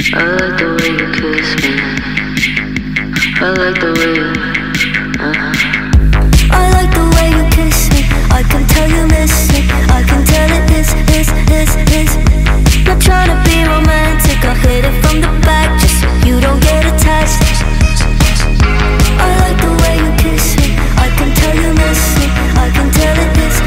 I like the way you kiss me. I like the way you, I like the way you kiss me. I can tell you miss it. I can tell it is. Not trying to be romantic. I'll hit it from the back just so you don't get attached. I like the way you kiss me. I can tell you miss it. I can tell it is.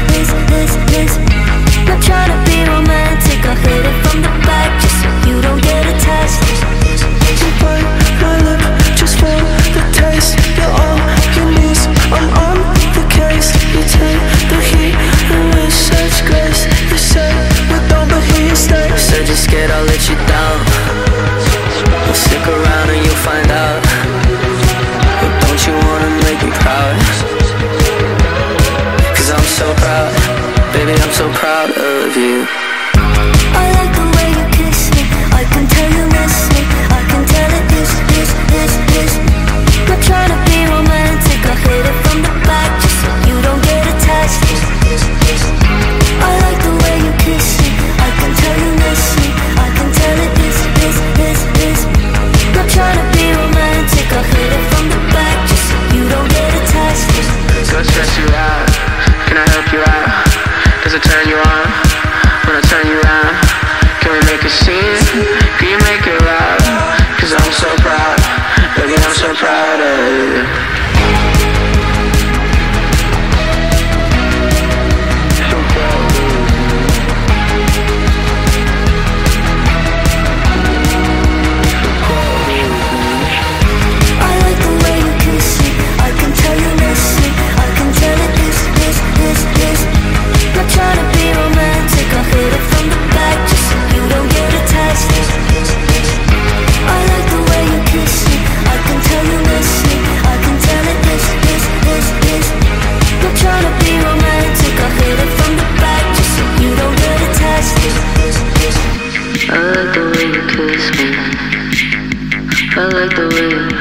Not trying to be romantic. I'll hit it from the back just so you don't get attached. You bite my lip just for the taste. You're on your knees, I'm on the case. You take the heat and with such grace. You say we don't, but here you stay. said you're scared I'll let you down. Well, stick around and you'll find out. But don't you wanna make me proud? Cause I'm so proud, baby, I'm so proud of you. I like the way you kiss me. I can tell you miss me. I can tell it is. Not trying to be romantic. I'll hit it from the back just so you don't get attached. I like the way you kiss me. I can tell you miss me. I can tell it is. Not trying to be romantic. I'll hit it from the back just so you don't get attached. What stress you out? Can I help you out? Does it turn you on when I turn you around? Can we make a scene? Can you make it loud? Cause I'm so proud, baby, I'm so proud of you. I like the way you kiss me. I can tell you miss me. I can tell it is. Not trying to be romantic. I'll hit it from the back just so you don't get attached. I like the way you kiss me. I can tell you miss me. I can tell it is. Not trying to be romantic. I'll hit it from the back just so you don't get attached. I like the way you kiss me. I like the way you